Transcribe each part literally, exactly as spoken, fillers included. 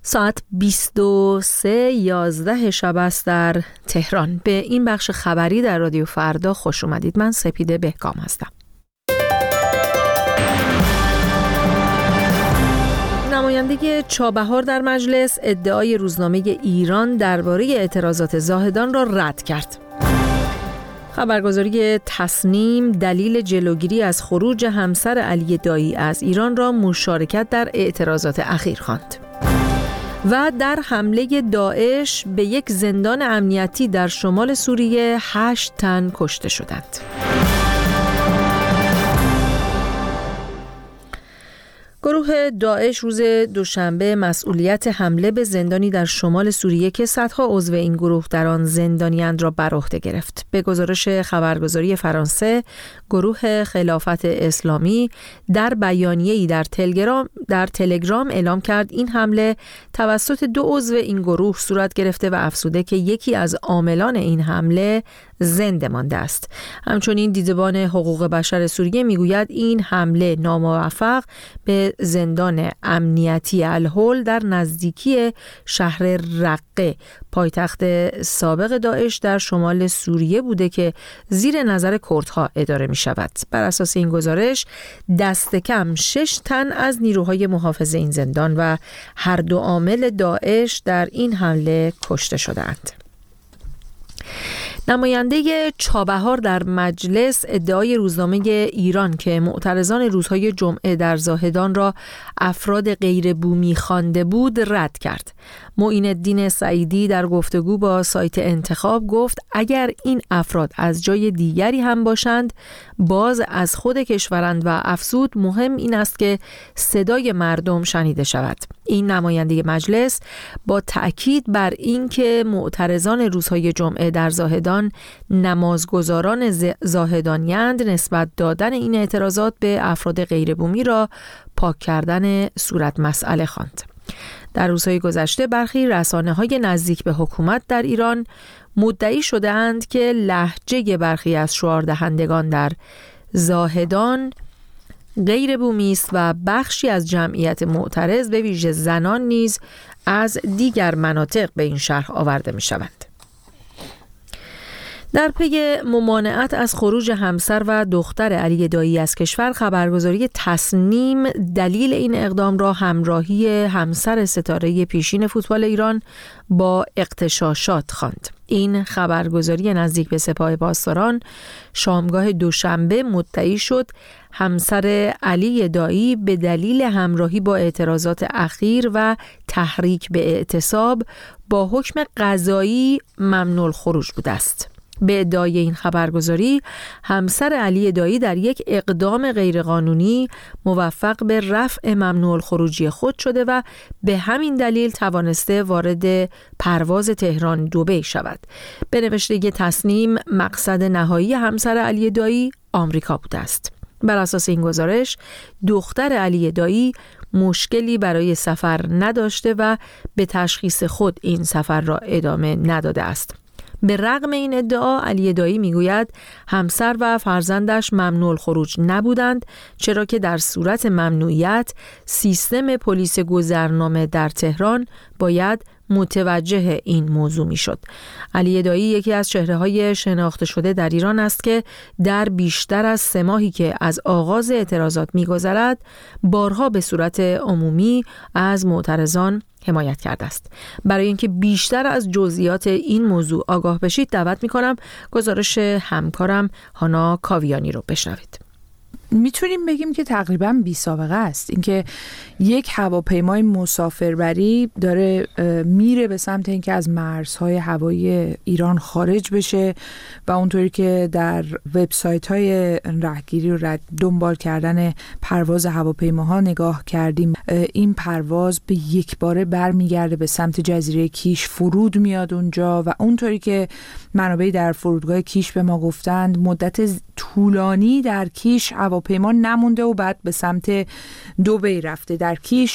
ساعت بیست و سه یازده شب است در تهران. به این بخش خبری در رادیو فردا خوش اومدید. من سپیده بهکام هستم. نماینده چابهار در مجلس ادعای روزنامه ایران درباره اعتراضات زاهدان را رد کرد. خبرگزاری تصنیم دلیل جلوگیری از خروج همسر علی دایی از ایران را مشارکت در اعتراضات اخیر خواند. و در حمله داعش به یک زندان امنیتی در شمال سوریه هشت تن کشته شدند. گروه داعش روز دوشنبه مسئولیت حمله به زندانی در شمال سوریه که صدها عضو این گروه در آن زندانی‌اند را بر عهده گرفت. به گزارش خبرگزاری فرانسه، گروه خلافت اسلامی در بیانیه‌ای در تلگرام در تلگرام اعلام کرد این حمله توسط دو عضو این گروه صورت گرفته و افزوده که یکی از عاملان این حمله زنده مانده است. همچنین دیدبان حقوق بشر سوریه میگوید این حمله ناموفق به زندان امنیتی الهول در نزدیکی شهر رقه، پایتخت سابق داعش در شمال سوریه بوده که زیر نظر کردها اداره می شود. بر اساس این گزارش دست کم شش تن از نیروهای محافظ این زندان و هر دو عامل داعش در این حمله کشته شدند. نماینده چابهار در مجلس ادعای روزنامه ایران که معترضان روزهای جمعه در زاهدان را افراد غیر بومی خوانده بود رد کرد. معین الدین سعیدی در گفتگو با سایت انتخاب گفت اگر این افراد از جای دیگری هم باشند باز از خود کشورند و افزود مهم این است که صدای مردم شنیده شود. این نماینده مجلس با تأکید بر این که معترضان روزهای جمعه در زاهدان نمازگزاران زاهدانیند نسبت دادن این اعتراضات به افراد غیر بومی را پاک کردن صورت مسئله خواند. در روزهای گذشته برخی رسانه‌های نزدیک به حکومت در ایران مدعی شده‌اند که لهجه برخی از شعاردهندگان در زاهدان غیر بومی است و بخشی از جمعیت معترض به ویژه زنان نیز از دیگر مناطق به این شهر آورده می‌شوند. در پی ممانعت از خروج همسر و دختر علی دایی از کشور، خبرگزاری تصنیم دلیل این اقدام را همراهی همسر ستاره پیشین فوتبال ایران با اغتشاشات خواند. این خبرگزاری نزدیک به سپاه پاسداران شامگاه دوشنبه مدعی شد همسر علی دایی به دلیل همراهی با اعتراضات اخیر و تحریک به اعتصاب با حکم قضایی ممنوع الخروج بوده است. به ادعای این خبرگزاری همسر علی دایی در یک اقدام غیرقانونی موفق به رفع ممنوع الخروجی خود شده و به همین دلیل توانسته وارد پرواز تهران دبی شود. به نوشته تصنیم مقصد نهایی همسر علی دایی آمریکا بوده است. بر اساس این گزارش دختر علی دایی مشکلی برای سفر نداشته و به تشخیص خود این سفر را ادامه نداده است. به رغم این ادعا علی دایی میگوید همسر و فرزندش ممنوع الخروج نبودند، چرا که در صورت ممنوعیت سیستم پلیس گذرنامه در تهران باید متوجه این موضوع میشد. علی دایی یکی از چهره‌های شناخته شده در ایران است که در بیشتر از سه ماهی که از آغاز اعتراضات می‌گذرد بارها به صورت عمومی از معترضان حمایت کرده است. برای اینکه بیشتر از جزئیات این موضوع آگاه بشید دعوت می‌کنم گزارش همکارم هانا کاویانی رو بشنوید. میتونیم بگیم که تقریبا بی سابقه است. اینکه یک هواپیمای مسافربری داره میره به سمت اینکه از مرزهای هوایی ایران خارج بشه و اونطوری که در وبسایت‌های راهگیری و رد دنبال کردن پرواز هواپیماها نگاه کردیم، این پرواز به یک باره برمیگرده به سمت جزیره کیش، فرود میاد اونجا و اونطوری که منابعی در فرودگاه کیش به ما گفتند مدت طولانی در کیش هواپیما نمونده و بعد به سمت دبی رفته. در کیش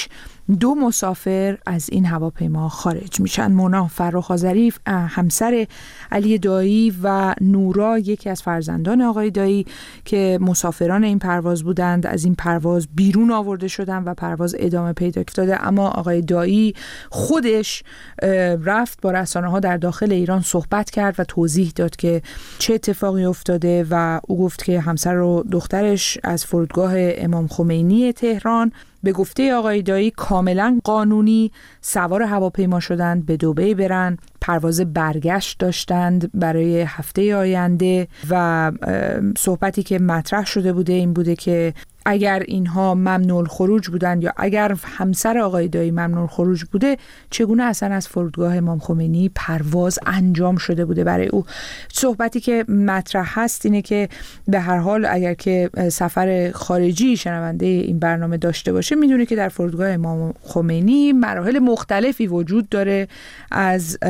دو مسافر از این هواپیما خارج میشن. مونا فرخ‌آذری همسر علی دایی و نورا یکی از فرزندان آقای دایی که مسافران این پرواز بودند از این پرواز بیرون آورده شدن و پرواز ادامه پیدا کرده. اما آقای دایی خودش رفت با رسانه‌ها در داخل ایران صحبت کرد و توضیح داد که چه اتفاقی افتاده و او گفت که همسر و دخترش از فرودگاه امام خمینی تهران به گفته آقای دایی کاملا قانونی سوار هواپیما شدند به دبی برن، پرواز برگشت داشتند برای هفته آینده و صحبتی که مطرح شده بوده این بوده که اگر اینها ممنوع الخروج بودند یا اگر همسر آقای دایی ممنوع الخروج بوده چگونه اصلا از فرودگاه امام خمینی پرواز انجام شده بوده برای او. صحبتی که مطرح هست اینه که به هر حال اگر که سفر خارجی شنونده این برنامه داشته باشه میدونه که در فرودگاه امام خمینی مراحل مختلفی وجود داره از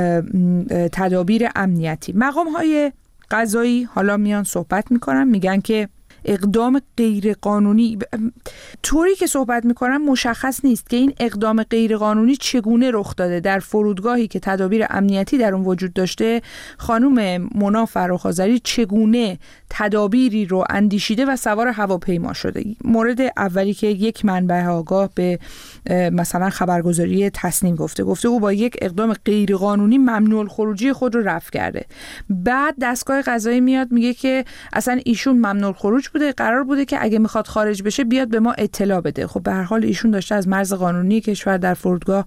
تدابیر امنیتی. مقام‌های قضایی حالا میان صحبت میکنن، میگن که اقدام غیر قانونی طوری که صحبت میکنن مشخص نیست که این اقدام غیر قانونی چگونه رخ داده. در فرودگاهی که تدابیر امنیتی در اون وجود داشته خانم مونا فرخ‌آذری چگونه تدابیری رو اندیشیده و سوار هواپیما شده. مورد اولی که یک منبع آگاه به مثلا خبرگزاری تصنیم گفته گفته او با یک اقدام غیر قانونی ممنوع الخروجی خود رو رفع کرده. بعد دستگاه قضایی میاد میگه که اصلا ایشون ممنوع الخروج بوده، قرار بوده که اگه میخواد خارج بشه بیاد به ما اطلاع بده. خب به هر حال ایشون داشته از مرز قانونی کشور در فرودگاه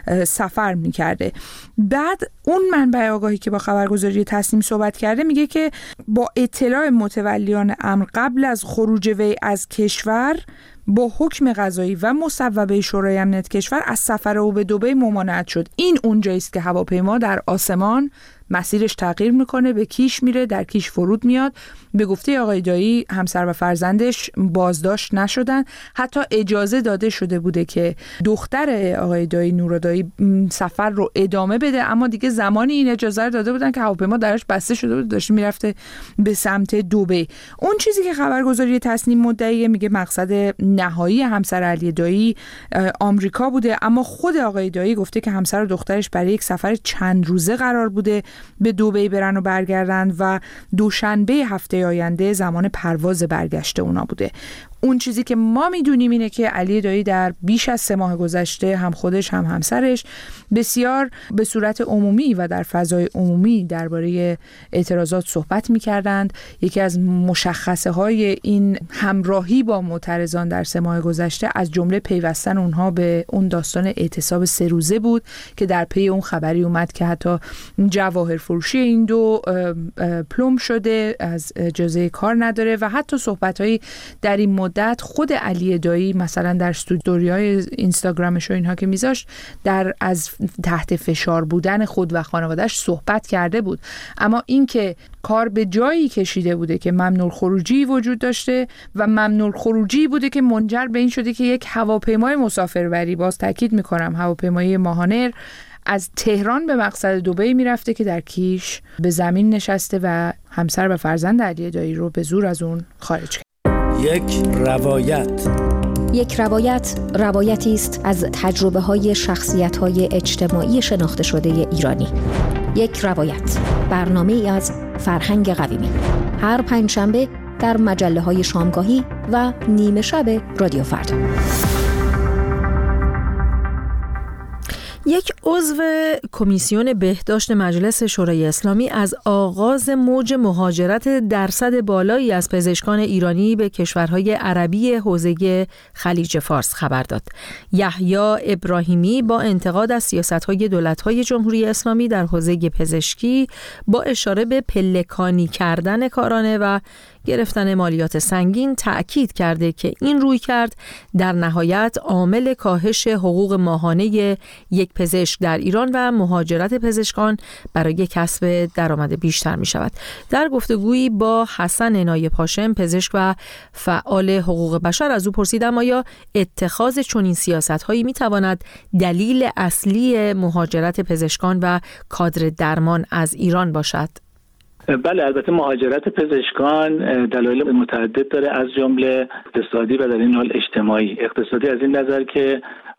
سفر میکرده. بعد اون منبع آگاهی که با خبرگزاری تصنیم صحبت کرده میگه که با اطلاع متولیان امر قبل از خروج وی از کشور با حکم قضایی و مصوبه شورای امنیت کشور از سفر او به دبی ممانعت شد. این اونجاییست که هواپیما در آسمان مسیرش تغییر میکنه، به کیش میره، در کیش فرود میاد. به گفته آقای دایی همسر و فرزندش بازداشت نشدن، حتی اجازه داده شده بوده که دختر آقای دایی نورا دایی سفر رو ادامه بده، اما دیگه زمانی این اجازه رو داده بودن که هواپیما درش بسته شده بود، داشته میرفته به سمت دبی. اون چیزی که خبرگزاری تصنیم مدعیه میگه مقصد نهایی همسر علی دایی آمریکا بوده، اما خود آقای دایی گفته که همسر و دخترش برای یک سفر چند روزه قرار بوده به دبی برن و برگردن و دوشنبه هفته آینده زمان پرواز برگشت اونا بوده. اون چیزی که ما میدونیم اینه که علی دایی در بیش از سه ماه گذشته هم خودش هم همسرش بسیار به صورت عمومی و در فضای عمومی درباره اعتراضات صحبت میکردند. یکی از مشخصه های این همراهی با معترضان در سه ماه گذشته از جمله پیوستن اونها به اون داستان اعتصاب سه روزه بود که در پی اون خبری اومد که حتی جواهر فروشی این دو پلم شده، از اجازه کار نداره و حتی صحبت‌های در این مدت خود علی دایی مثلا در استوری‌های اینستاگرامش و اینها که میذاشت در از تحت فشار بودن خود و خانواده‌اش صحبت کرده بود. اما این که کار به جایی کشیده بوده که ممنوع خروجی وجود داشته و ممنوع خروجی بوده که منجر به این شده که یک هواپیمای مسافربری، باز تاکید میکنم هواپیمای ماهانر، از تهران به مقصد دبی میرفته که در کیش به زمین نشسته و همسر و فرزند علی دایی رو به زور از اون خارج کرد. یک روایت یک روایت روایتی است از تجربه‌های شخصیت‌های اجتماعی شناخته شده ایرانی. یک روایت، برنامه‌ای از فرهنگ قویمی، هر پنجشنبه در مجله‌های شامگاهی و نیمه شب رادیو فردا. یک عضو کمیسیون بهداشت مجلس شورای اسلامی از آغاز موج مهاجرت درصد بالایی از پزشکان ایرانی به کشورهای عربی حوزه خلیج فارس خبر داد. یحیی ابراهیمی با انتقاد از سیاست‌های دولت‌های جمهوری اسلامی در حوزه پزشکی با اشاره به پلکانی کردن کارانه و گرفتن مالیات سنگین تأکید کرده که این رویکرد در نهایت عامل کاهش حقوق ماهانه یک پزشک در ایران و مهاجرت پزشکان برای کسب درآمد بیشتر می شود. در گفتگویی با حسن نایب هاشم، پزشک و فعال حقوق بشر، از او پرسیدم آیا اتخاذ چنین سیاست‌هایی می تواند دلیل اصلی مهاجرت پزشکان و کادر درمان از ایران باشد؟ بله، البته مهاجرت پزشکان دلایل متعدد داره، از جمله اقتصادی و در این حال اجتماعی. اقتصادی از این نظر که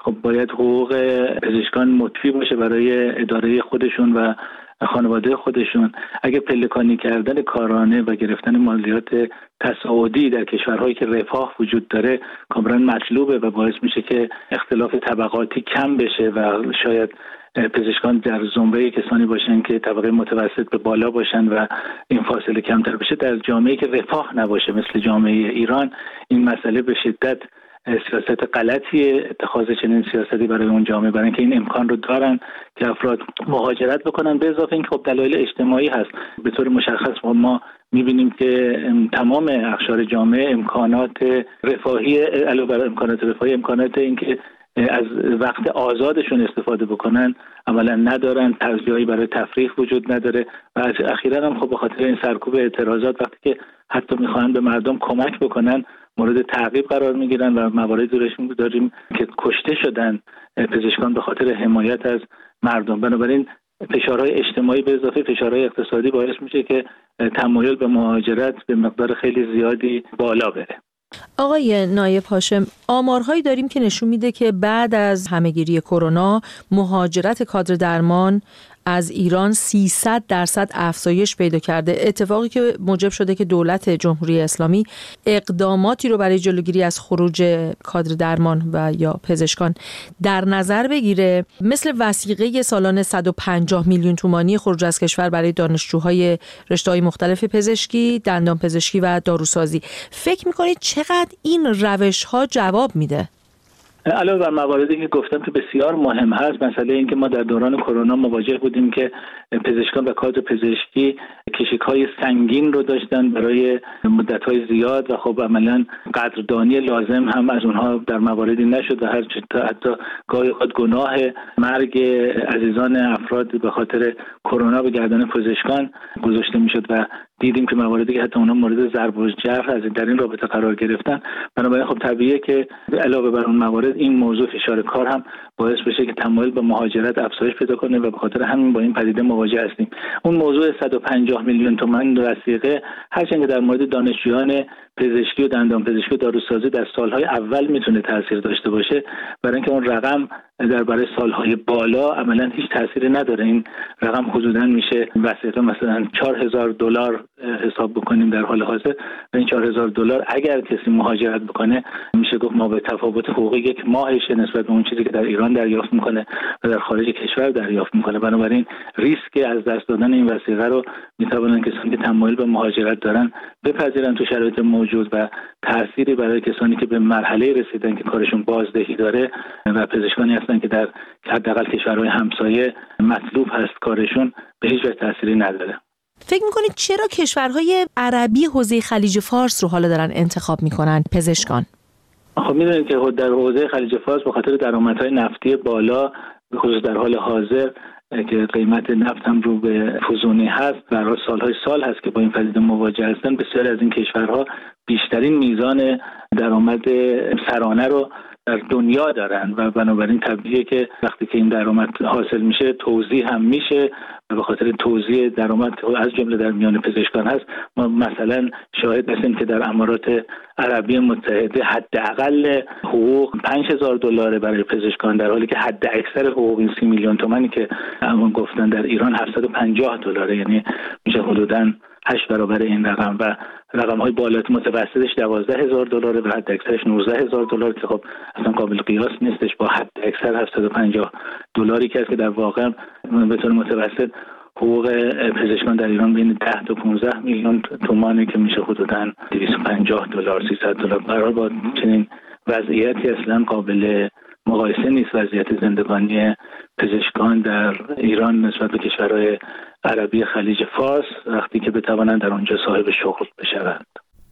خب باید حقوق پزشکان مطفی باشه برای اداره خودشون و خانواده خودشون. اگه پلکانی کردن کارانه و گرفتن مالیات تصاعدی در کشورهایی که رفاه وجود داره کاملا مطلوبه و باعث میشه که اختلاف طبقاتی کم بشه و شاید پزشکان در زمره کسانی باشن که طبقه متوسط به بالا باشن و این فاصله کمتر بشه. در جامعه‌ای که رفاه نباشه مثل جامعه ایران این مسئله به شدت سیاست غلطیه، اتخاذ چنین سیاستی برای اون جامعه، برای اینکه این امکان رو دارن که افراد مهاجرت بکنن. به اضافه اینکه خب دلایل اجتماعی هست. به طور مشخص ما می‌بینیم که تمام اقشار جامعه امکانات رفاهی علاوه بر امکانات رفاهی امکانات اینکه از وقت آزادشون استفاده بکنن عملا ندارن، جایی برای تفریح وجود نداره و اخیراً هم خب به خاطر این سرکوب اعتراضات وقتی که حتی میخوان به مردم کمک بکنن مورد تعقیب قرار میگیرن و مواردی رو داریم که کشته شدن پزشکان به خاطر حمایت از مردم. بنابراین فشارهای اجتماعی به اضافه فشارهای اقتصادی باعث میشه که تمایل به مهاجرت به مقدار خیلی زیادی بالا بره. آقای نایب هاشم، آمارهایی داریم که نشون میده که بعد از همهگیری کرونا مهاجرت کادر درمان از ایران سیصد درصد افزایش پیدا کرده، اتفاقی که موجب شده که دولت جمهوری اسلامی اقداماتی رو برای جلوگیری از خروج کادر درمان و یا پزشکان در نظر بگیره، مثل وثیقه سالانه صد و پنجاه میلیون تومانی خروج از کشور برای دانشجوهای رشته‌های مختلف پزشکی، دندان پزشکی و داروسازی. فکر می‌کنید چقدر این روش‌ها جواب میده؟ علاوه بر مواردی که گفتم که بسیار مهم هست، مسئله این که ما در دوران کرونا مواجه بودیم که پزشکان و کادر پزشکی کشیک‌های سنگین رو داشتن برای مدت‌های زیاد و خب عملاً قدردانی لازم هم از اونها در مواردی نشد و هر حتی گاهی خود گناه مرگ عزیزان افراد به خاطر کرونا به گردن پزشکان گذاشته میشد و دیدیم که مواردی که حتی اونها مورد ضرب و جرح از در این رابطه قرار گرفتن. بنابراین خب طبیعیه که علاوه بر اون موارد این موضوع فشار کار هم باعث بشه که تمایل به مهاجرت افزایش پیدا کنه و به خاطر همین با این پدیده مواجه هستیم. اون موضوع صد و پنجاه میلیون تومان وثیقه هرچند که در مورد دانشجویان پزشکی و دندان پزشکی و داروسازی در سالهای اول میتونه تاثیر داشته باشه، برای اینکه اون رقم درباره سالهای بالا عملا هیچ تأثیری نداره. این رقم حدوداً میشه وثیقه مثلا چهار هزار دلار حساب بکنیم در حال حاضر و این چهار هزار دلار اگر کسی مهاجرت بکنه میشه گفت ما به تفاوت حقوقی یک ماهش نسبت به اون چیزی که در ایران دریافت میکنه و در خارج کشور دریافت میکنه. بنابراین ریسک از دست دادن این وثیقه رو میتوانن کسانی که تمایل به مهاجرت دارن بپذیرن تو شرایط موجود و تأثیری برای کسانی که به مرحله رسیدن که کارشون بازدهی داره و پزشکانی هستن که در حداقل کشورهای همسایه مطلوب هست کارشون به هیچ وجه تأثیری نداره. فکر میکنید چرا کشورهای عربی حوزه خلیج فارس رو حالا دارن انتخاب میکنن پزشکان؟ خب میدونید که در حوزه خلیج فارس به خاطر درآمدهای نفتی بالا به خصوص در حال حاضر که قیمت نفت هم رو به فزونی هست و سالهای سال هست که با این پدیده مواجه هستن، بسیار از این کشورها بیشترین میزان درآمد سرانه رو در دنیا دارن و بنابراین طبیعیه که وقتی که این درآمد حاصل میشه توزیع هم میشه و به خاطر توزیع درآمد از جمله در میان پزشکان هست. ما مثلا شاهد هستیم که در امارات عربی متحده حداقل حقوق پنج هزار دلار برای پزشکان، در حالی که حد اکثر حقوق این سی میلیون تومانی که همون گفتن در ایران هفتصد و پنجاه دلاره، یعنی میشه حدوداً هشت برابر این رقم و رقم های بالات متوسطش دوازده هزار دلاره و حد اکثرش نوزده هزار دلار که خب اصلا قابل قیاس نیستش با حد اکثر هفتصد و پنجاه دلاری که هست که در واقع به طور متوسط حقوق پزشکان در ایران بین ده تا پانزده میلیون تومانی که میشه حدوداً دویست و پنجاه دلار سیصد دلار. قرار با چنین وضعیتی اصلا قابل مقایسه نیست وضعیت زندگانی پزشکان در ایران نسبت به کشورهای عربی خلیج فارس وقتی که بتوانند در آنجا صاحب شغل بشوند.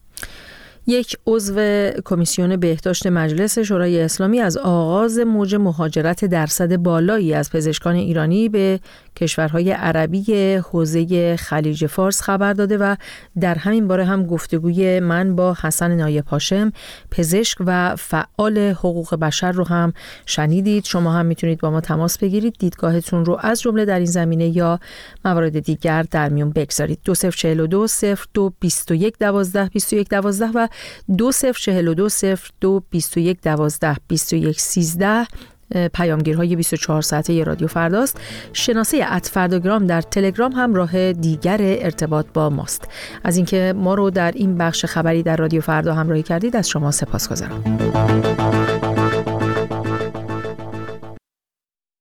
یک عضو کمیسیون بهداشت مجلس شورای اسلامی از آغاز موج مهاجرت درصد بالایی از پزشکان ایرانی به کشورهای عربی حوزه خلیج فارس خبر داده و در همین باره هم گفتگوی من با حسن نایب هاشم پزشک و فعال حقوق بشر رو هم شنیدید. شما هم میتونید با ما تماس بگیرید، دیدگاهتون رو از جمله در این زمینه یا موارد دیگر در میون بگذارید. دو صفر چهل و دو صفر دو بیست و یک دوازده بیست و یک دوازده و دو صفر چهل و دو صفر دو بیست و یک دوازده بیست و یک سیزده پیامگیرهای بیست و چهار ساعته رادیو فرداست. شناسه ات فرداگرام در تلگرام هم راه دیگر ارتباط با ماست. از اینکه ما رو در این بخش خبری در رادیو فردا همراهی کردید از شما سپاسگزارم.